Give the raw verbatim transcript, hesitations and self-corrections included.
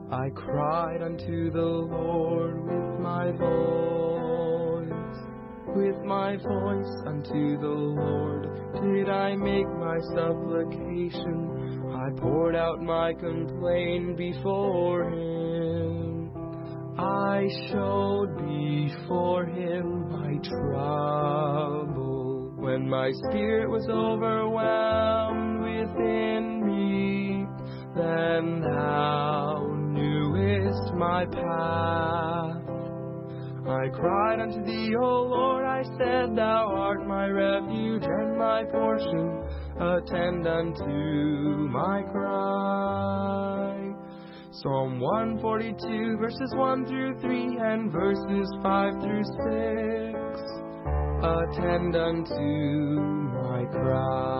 I cried unto the Lord with my voice, with my voice unto the Lord did I make my supplication. I poured out my complaint before him. I showed before him my trouble. When my spirit was overwhelmed within me, then thou knewest my path. I cried unto thee, O Lord, I said, thou art my refuge and my portion. Attend unto my cry. Psalm one forty-two, verses one through three, and verses five through six. Attend unto my cry.